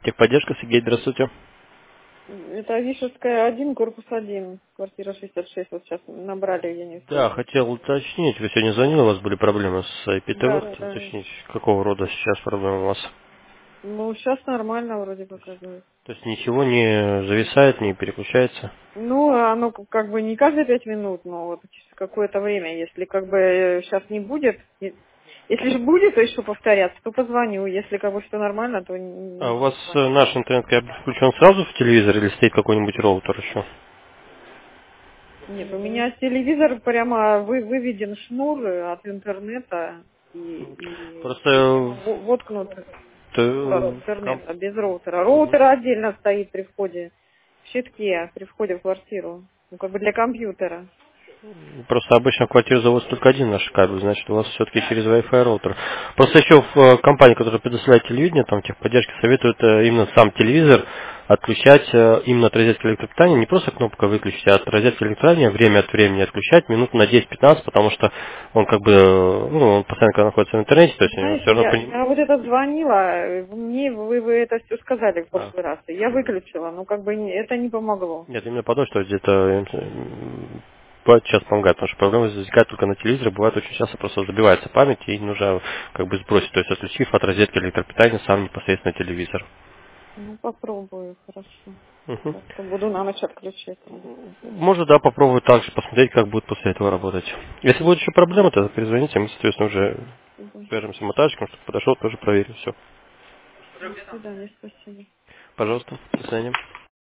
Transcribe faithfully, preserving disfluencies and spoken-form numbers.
Техподдержка, Сергей, здравствуйте. Это Вишевская один, корпус один, квартира шестьдесят шесть. Вот сейчас набрали, я не Да, успела. хотел уточнить, вы сегодня звонили, у вас были проблемы с ай пи ти ви, Да, хотел да. уточнить, какого рода сейчас проблемы у вас. Ну, сейчас нормально вроде показывает. То есть ничего не зависает, не переключается? Ну, оно к- как бы не каждые пять минут, но вот через какое-то время, если как бы сейчас не будет, и- если же будет, то еще повторяться, то позвоню. Если как бы все нормально, то А не у буду вас э, звонить. наш интернет-кабель включен сразу в телевизор или стоит какой-нибудь роутер еще? Нет, у меня телевизор прямо вы, выведен шнур от интернета и, и Просто прямо э, во- воткнут шнур от э, ком- интернета без роутера. Мгм. Роутер отдельно стоит при входе в щитке, при входе в квартиру. Ну, как бы для компьютера. Просто обычно в квартиру заводится только один наш кабель, значит у вас все-таки через Wi-Fi роутер. Просто еще в э, компании, которая предоставляет телевидение, там техподдержки советуют э, именно сам телевизор отключать э, именно от розетки электропитания, не просто кнопка выключить, а от розетки электропитания время от времени отключать минут на десять-пятнадцать, потому что он как бы, э, ну, он постоянно когда находится в интернете, то есть у него все Знаете, равно я, при- я вот это звонила, э, мне вы, вы это все сказали в а. прошлый раз, и я выключила, но как бы не- это не помогло. Нет, именно потому, что где-то э, м, бывает сейчас помогает, потому что проблемы возникают только на телевизоре, бывает очень часто просто забивается память и нужно как бы сбросить, то есть отключив от розетки электропитания сам непосредственно телевизор. Ну, попробую, хорошо. Мгм. Как-то буду на ночь отключать. Может, да, попробую также посмотреть, как будет после этого работать. Если будет еще проблема, тогда перезвоните, мы, соответственно, уже Спасибо. свяжемся с монтажником, чтобы подошел, тоже проверил все. До свидания, спасибо. Пожалуйста, до свидания.